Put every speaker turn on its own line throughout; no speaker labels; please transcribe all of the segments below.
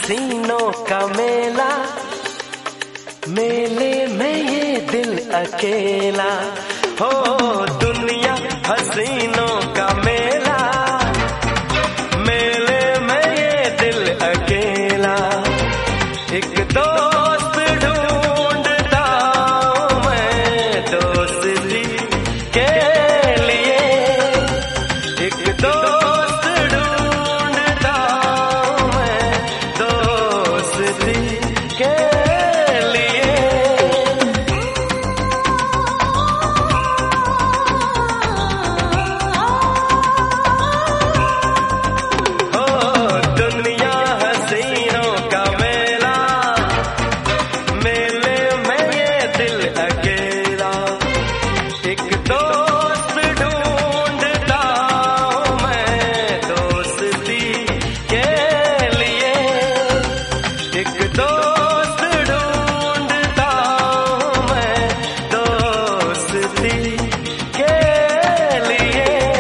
हसीनों का मेला, मेले में ये दिल अकेला। हो दुनिया हसीनों का मेला, मेले में ये दिल अकेला। एक दोस्त ढूंढता हूं मैं दोस्ती के लिए, एक दोस्त ढूंढता हूं मैं दोस्ती के लिए। हो दुनिया हसीनों का मेला, मेले में ये दिल अकेला। एक दोस्त ढूंढता हूं मैं दोस्ती के लिए, एक दोस्त ढूंढता हूं मैं दोस्ती के लिए।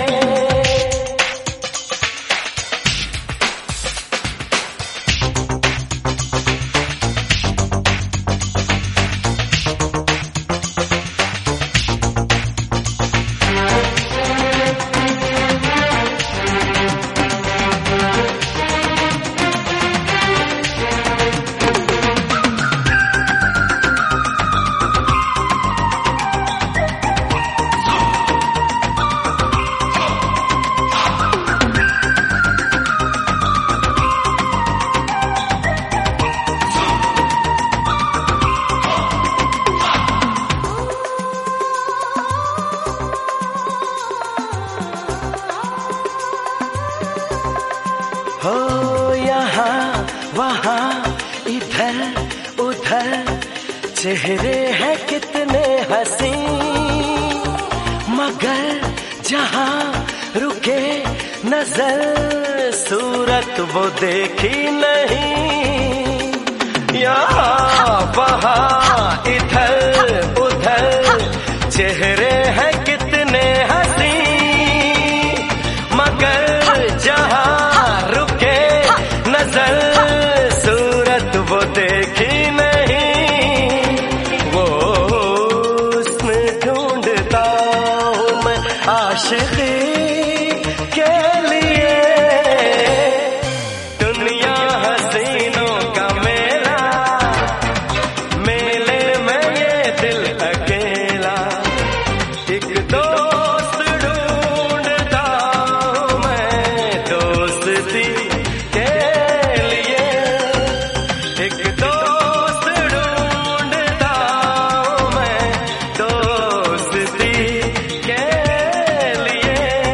हो यहाँ वहाँ इधर उधर चेहरे हैं कितने हंसी, मगर जहाँ रुके नजर सूरत वो देखी नहीं। यहाँ वहाँ इधर उधर चेहरे हैं कितने हंसी, मगर जहाँ रुके नजर सूरत वो देखी नहीं। वो उसमें ढूंढता हूँ मैं आशिकी के लिए। दुनिया हसीनों का मेला, मेले में ये दिल अकेला। एक दोस्त ढूंढता हूं मैं दोस्ती के लिए, एक दोस्त ढूंढता हूं मैं दोस्ती के लिए।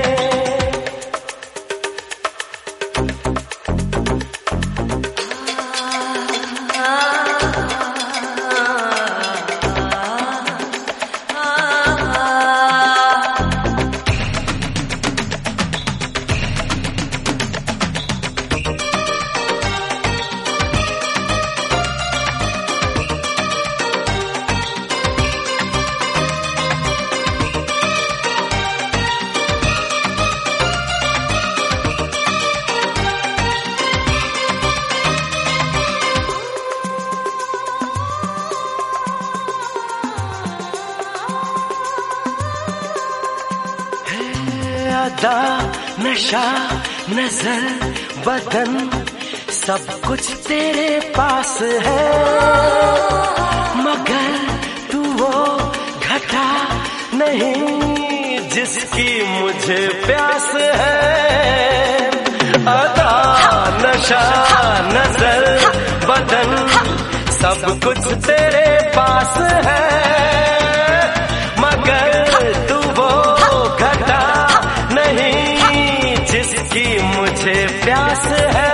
अदा नशा नजर बदन सब कुछ तेरे पास है, मगर तू वो घटा नहीं जिसकी मुझे प्यास है। अदा नशा नजर बदन सब कुछ तेरे पास है, मगर तू वो घटा नहीं जिसकी मुझे प्यास है।